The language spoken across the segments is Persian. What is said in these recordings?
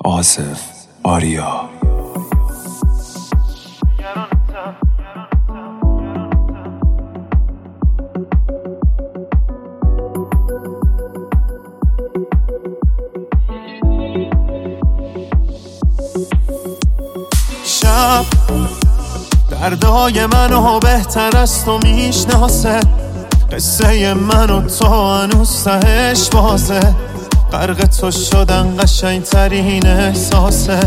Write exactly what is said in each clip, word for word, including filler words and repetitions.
آصف آریا. شب دردای منو بهتر از تو میشناسه، قصه من و تو هنوز تهش بازه، غرق تو شدن قشنگ ترین احساسه.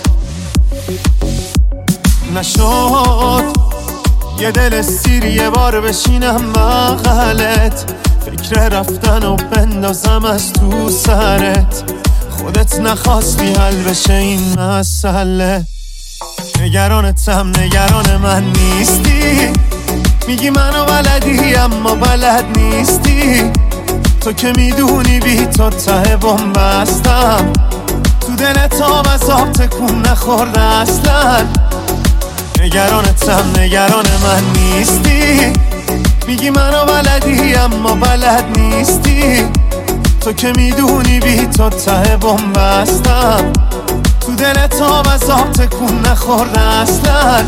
نشد یه دل سیر یه بار بشینم بغلت، فکر رفتن و بندازم از تو سرت، خودت نخواستی حل بشه این مسئله. نگرانتم نگران من نیستی، میگی منو بلدی اما بلد نیستی، تو که میدونی بی تو ته بومبستم، تو دلت آب از آب تکون نخورده اصلا. نگرانتم نگران من نیستی، میگی منو بلدی اما بلد نیستی، تو که میدونی بی تو ته بومبستم، تو دلت آب از آب تکون نخورده اصلا.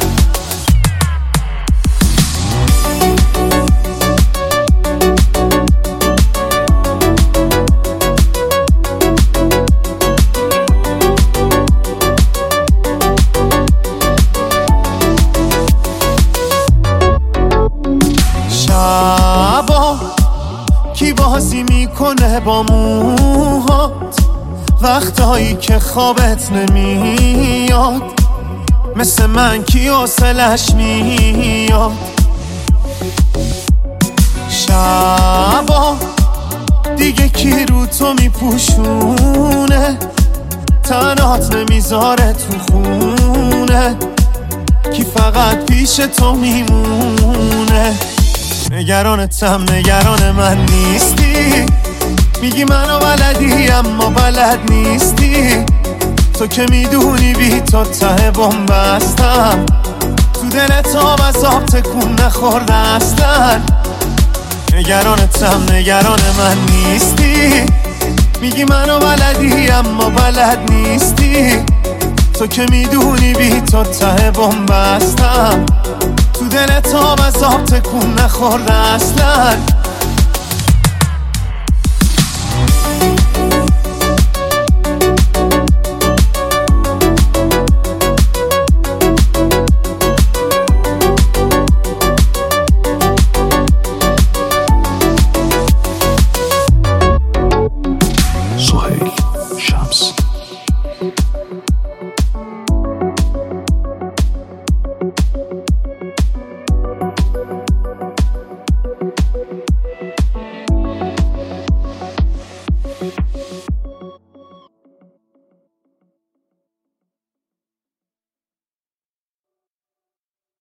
شبا کی بازی میکنه با موهات، وقتایی که خوابت نمیاد، مثل من کی حوصلش میاد. شبا دیگه کی رو تو میپوشونه، تنات نمیذاره تو خونه، کی فقط پیش تو میمونه. نگرانتم نگران من نیستی، میگی منو بلدی اما بلد نیستی، تو که میدونی بی تو ته بومبستم، تو دلت آب از آب تکون نخورده اصلا. نگرانتم نگران من نیستی، میگی منو بلدی اما بلد نیستی، تو که میدونی بی تو ته بومبستم، تو دلت آب از آب تکون نخورده اصلا.